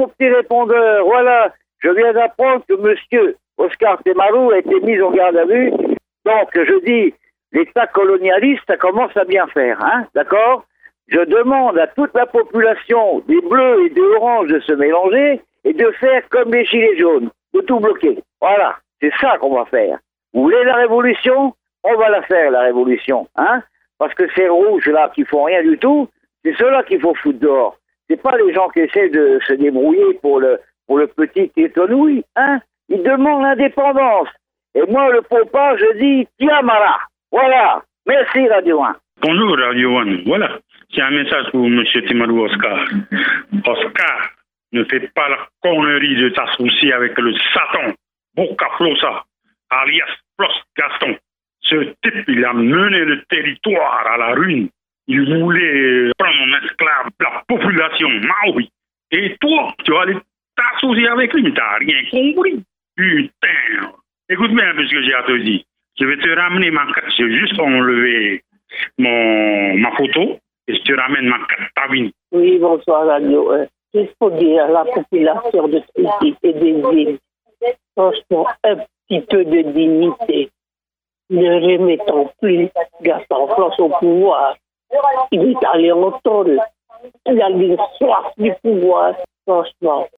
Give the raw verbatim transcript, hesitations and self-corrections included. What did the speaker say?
petit répondeur. Voilà, je viens d'apprendre que monsieur Oscar Temaru a été mis en garde à vue. Donc, je dis, l'État colonialiste, ça commence à bien faire, hein, d'accord? Je demande à toute la population des bleus et des oranges de se mélanger et de faire comme les gilets jaunes, de tout bloquer. Voilà, c'est ça qu'on va faire. Vous voulez la révolution? On va la faire, la révolution, hein? Parce que ces rouges-là qui font rien du tout, c'est ceux-là qu'il faut foutre dehors. C'est pas les gens qui essaient de se débrouiller pour le, pour le petit étonouille, hein? Ils demandent l'indépendance. Et moi, le popa, je dis, Tiamara. Voilà. Merci, Radio un. Bonjour, Radio un. Voilà. C'est un message pour M. Temaru Oscar. Oscar, ne fais pas la connerie de t'associer avec le Satan, Bocaflosa, alias Flos Gaston. Ce type, il a mené le territoire à la ruine. Il voulait prendre en esclave la population maori. Et toi, tu vas aller t'associer avec lui, mais t'as rien compris. Putain. Écoute bien un peu ce que j'ai à te dire. Je vais te ramener ma carte. J'ai juste enlevé mon, ma photo et je te ramène ma carte Tavini. Oui, bonsoir, Radio un. Juste pour dire à la population de Titi et des îles, franchement, un petit peu de dignité. Ne remettons plus Gaston Flos au pouvoir. Il est allé en tôle. Il a une soif du pouvoir, franchement.